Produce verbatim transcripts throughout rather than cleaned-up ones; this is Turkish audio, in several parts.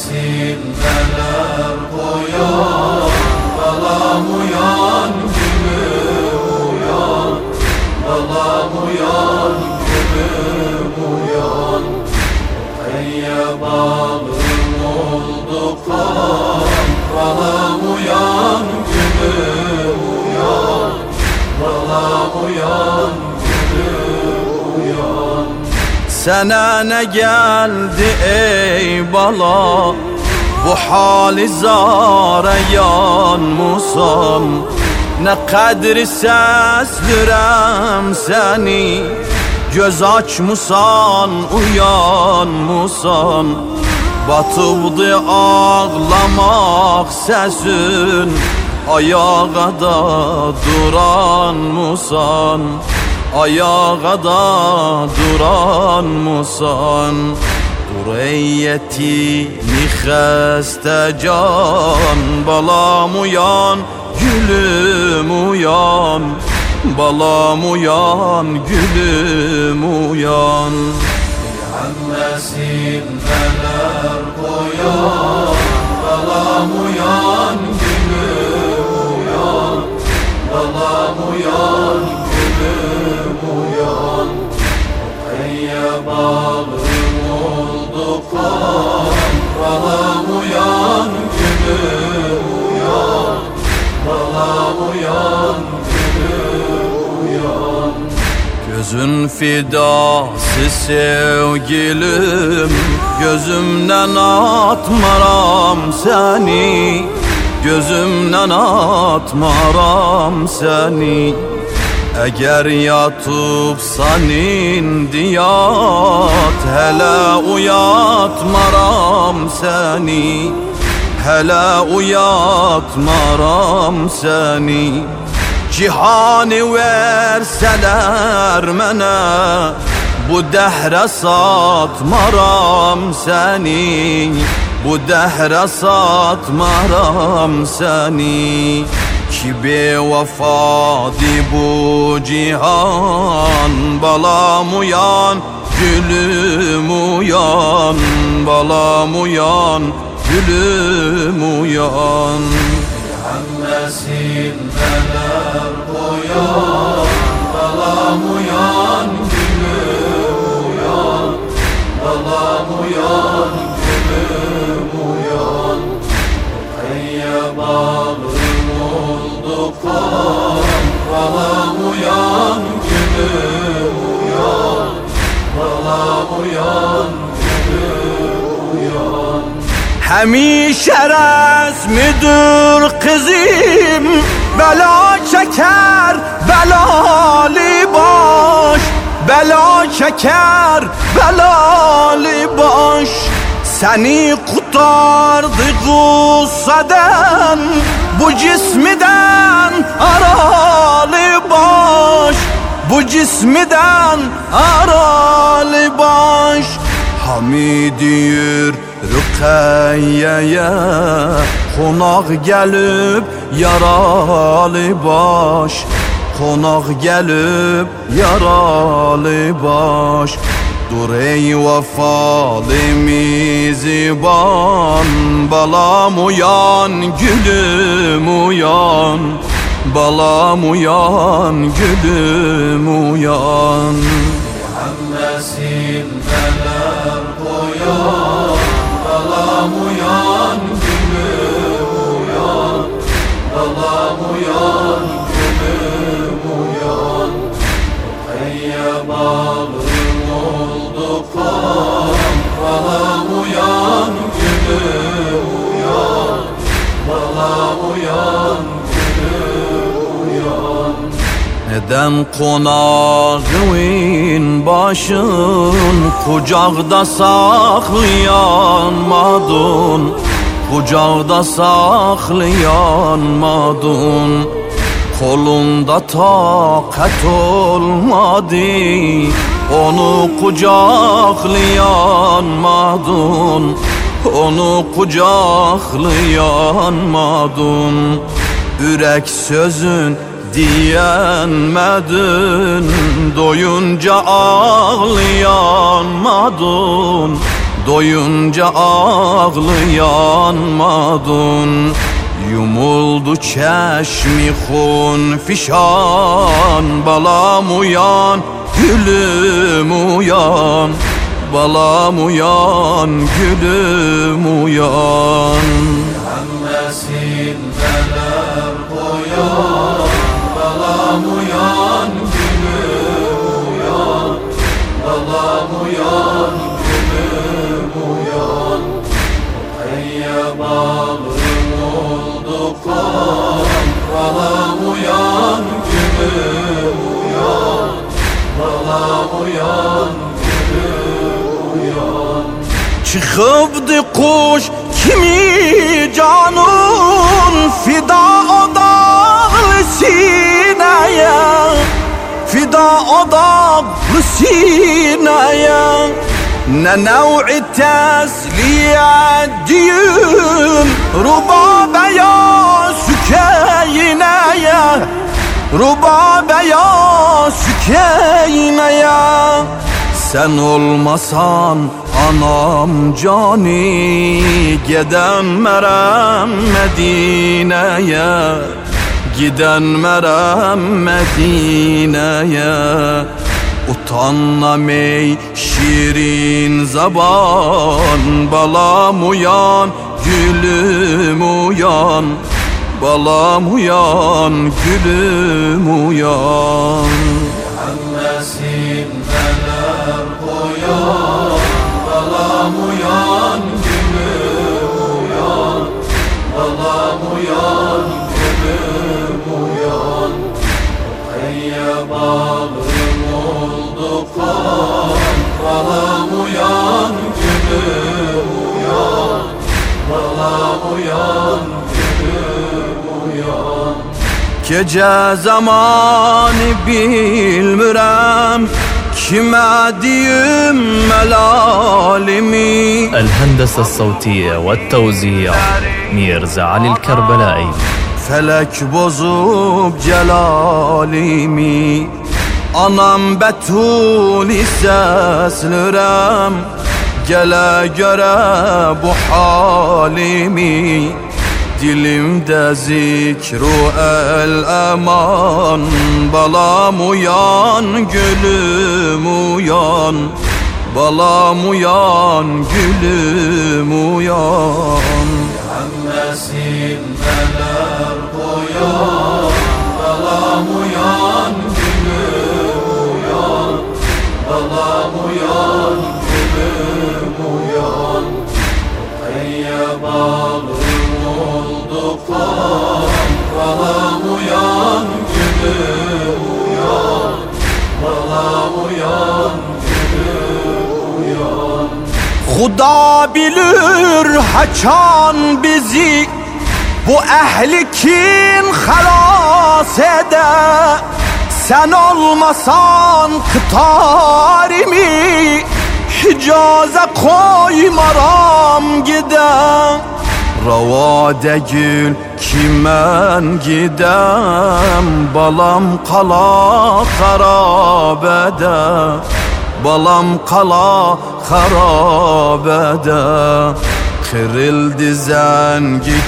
neler koyan, balam uyan, gülüm uyan, balam uyan, gülüm uyan. Eyye balım oldu kan, balam uyan, gülüm uyan, balam uyan, gülüm uyan. Sana ne geldi ey bala, bu hali zara yanmusan? Ne kadri sesdirem seni, göz açmusan, uyanmusan? Batıbdı ağlamak sesin, ayağa da duranmusan? Ayağa da duranmusan? Dur ey yetimi xəstə can, balam uyan, gülüm uyan, balam uyan, gülüm uyan. Peyğəmbəsin neler koyan, balam uyan, gülüm uyan, balam uyan, gülüm uyan. Eyye balım oldu kan, balam uyan, gülüm uyan, balam uyan, gülüm uyan. Gözün fidası sevgilim, gözümden atmaram seni, gözümden atmaram seni. Eğer yatıbsan indi yat, hele uyatmaram seni, hele uyatmaram seni. Cihanı verseler mənə, bu dəhrə satmaram seni, bu dəhrə satmaram seni. Ki bevafadi bu cihan, balam uyan, gülüm uyan, balam uyan, gülüm uyan. Peyğəmbəsin neler koyan, balam uyan, gülüm uyan, balam uyan, gülüm uyan. Eyye balım oldu kan, balam uyan, gülüm uyan, balam uyan, gülüm uyan. Həmişə rəsmidir kızım, bela çeker belalı baş, bela çeker belalı baş. Seni kurtardı gusseden, bu cismiden aralı baş, bu cismiden aralı baş. Hamidiyir Rüqəyyəyə qonaq gəlib yaralı baş, qonaq gəlib yaralı baş. Dur ey vefalı miziban, balam uyan, gülüm uyan, balam uyan, gülüm uyan. Peyğəmbəsin neler koyan, balam uyan, gülüm uyan, balam uyan, gülüm uyan. Eyye balım oldu kan, balam uyan, gülüm uyan, balam uyan, gülüm uyan. Neden konağın başın kucağda saklayanmadın, kucağda saklayanmadın? Kolunda takat olmadı, onu kucaklayanmadın, onu kucaklayanmadın. Ürek sözün diyenmedin, doyunca ağlayanmadın, Doyunca ağlayanmadın, yumuldu çeşmi xun fişan. Balam uyan, gülüm uyan, balam uyan, gülüm uyan. Hemmesin neler koyan, balam uyan, gülüm uyan, balam uyan, gülüm uyan. Eyye bağrım oldu kan, balam uyan, gülüm uyan, balam uyan, gülüm uyan. Çıkıbdı kuş kimi canun, fida o dağlı sineye, fida o dağlı sineye. Ne nev'i tesliyeddiyim rubabe ya sükeyneye, rubabe ya sükeyneye. Sen olmasan anam cani, giden merem Medine'ye, giden merem Medine'ye. Utanma ey şirin zaban, balam uyan, gülüm uyan, balam uyan, gülüm uyan. Hemmesin neler koyan, balam uyan, gülüm uyan, balam uyan, gülüm uyan. Eyye bağrım oldu kan, balam uyan, gülüm uyan, balam uyan, gülüm uyan. Gece zamanı bilmirəm, kime diyeyim melalimi. الهندسة الصوتية والتوزيع ميرزا علي الكربلائي. Felek bozup celalimi, anam Betuli seslürem, gele göre bu halimi. Dilimde zikru el eman, balam uyan, gülüm uyan, balam uyan, gülüm uyan. Hemmesin neler koyan, balam uyan, gülüm uyan, balam uyan, gülüm uyan. Eyye bağrım oldu kan, balam uyan, gülüm uyan, balam uyan, gülüm uyan. Xuda bilir haçan bizi, bu ehli kim xalas ede. Sen olmasan kıtarimi, Hicaze koymaram gidem. Rava değil ki mən gidem, balam qala xarabədə, balam qala xarabədə. Kırıldı zengi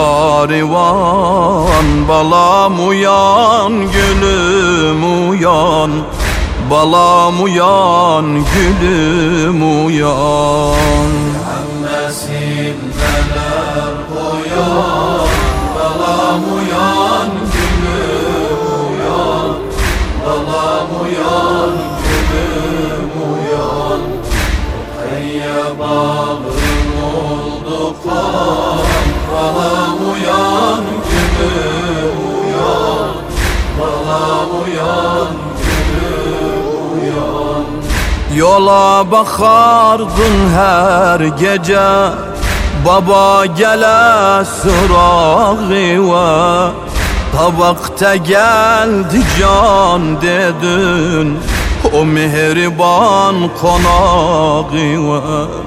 karivan, balam uyan, gülüm uyan, balam uyan, gülüm uyan. Hemmesin neler koyan, balam uyan, gülüm uyan, balam uyan, gülüm uyan. Eyye bağrım oldu kan, balam uyan, gülüm uyan, balam uyan, gülüm uyan. Yola bakardın her gece, baba gele sırağı ve tabakta geldi can dedin, o mehriban konağı ve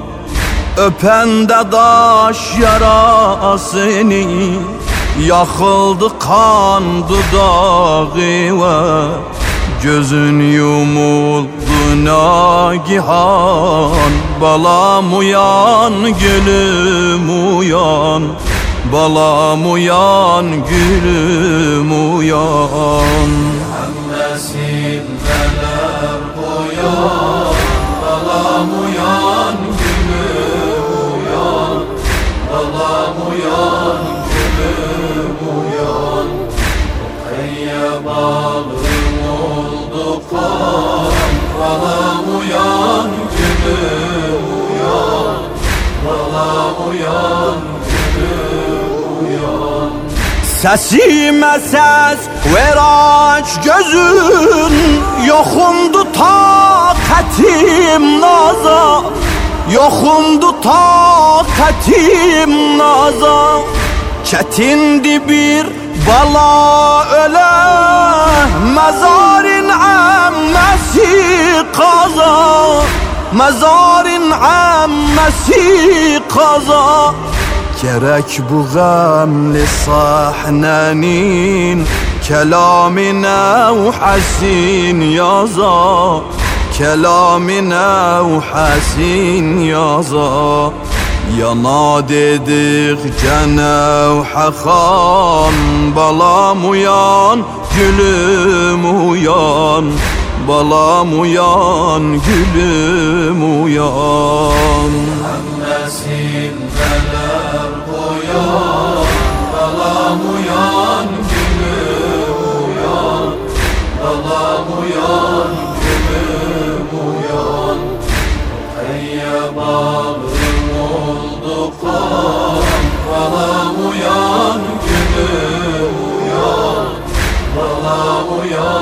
öpende daş yarasını, yakıldı kan dudağı ve Gözün yumuldu nagihan, balam uyan gülüm uyan, balam uyan gülüm uyan. Muhammesin neler koyan, balam uyan gülüm uyan, balam uyan gülüm uyan. Kayya bağrım oldu kan, balam uyan gülüm uyan, balam uyan gülüm uyan. Sesime ses ver aç gözün, yokundu takatim naza, yokundu takatim naza. Çetindi bir bala öle, mezarın ammesi kaza, mezarın ammesi kaza. Gerek bu gamli sahnenin kelamine hasin yaza, kelamine hasin yaza. Yana dedikçe nevhe kan, balam uyan gülüm uyan, balam uyan gülüm uyan. Muhammesin neler koyan, balam uyan gülüm uyan, balam uyan gülüm uyan. Kayya bağrım oldu kan, balam uyan gülüm uyan, balam uyan.